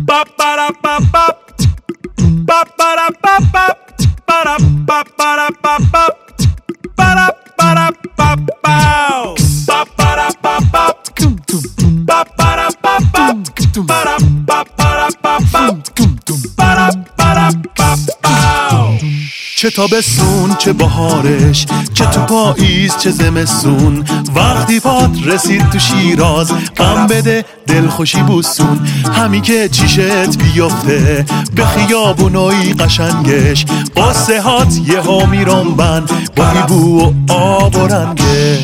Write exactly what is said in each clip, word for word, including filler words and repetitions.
چه تابستون چه بهارش، چه تو پاییز چه زمستون، وقتی پات رسید تو شیراز غم بده دلخوشی بوسون. همی که چیشت بیفته به خیابونای قشنگش، قصه هات یه ها میرنبن با هیبو و آب و رنگش.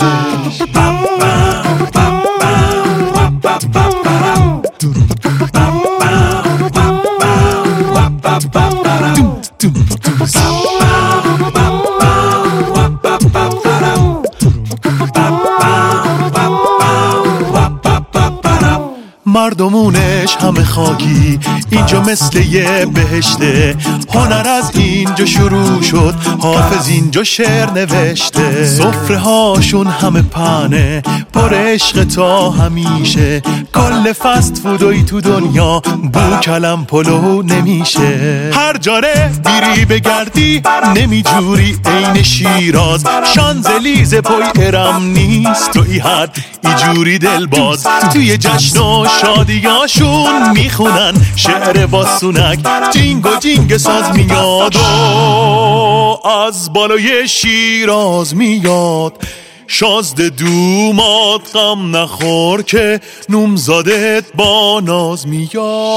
مردمونش همه خاکی، اینجا مثل یه بهشته. هنر از اینجا شروع شد، حافظ اینجا شعر نوشته. سفره هاشون همه پنه پر عشق تا همیشه، کل فست فودوی تو دنیا بو کلم پلو نمیشه. هر جاره بیری بگردی نمیجوری عین شیراز، شانزلیزه پای ارم نیست تو ای حد ایجوری دلباز. توی جشن و شادیاشون میخونن شعر باسونک، جینگ و جینگ ساز میاد و از بالای شیراز میاد. شازده دومات غم نخور که نومزادت با ناز میاد.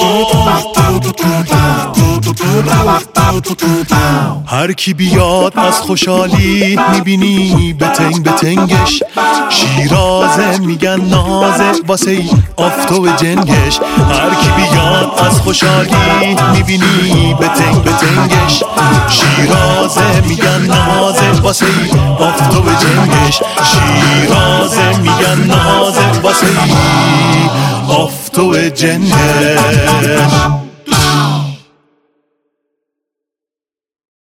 هر کی بیاد از خوشحالی میبینی بتنگ بتنگش، شیرازه میگن نازه واسه ای آفتو جنگش. هر کی بیاد از خوشحالی میبینی بتنگ بتنگش، شیرازه میگن نازه واسه ای آفتو جنگش. شیرازه میگن نازه واسه ای آفتو جنگش.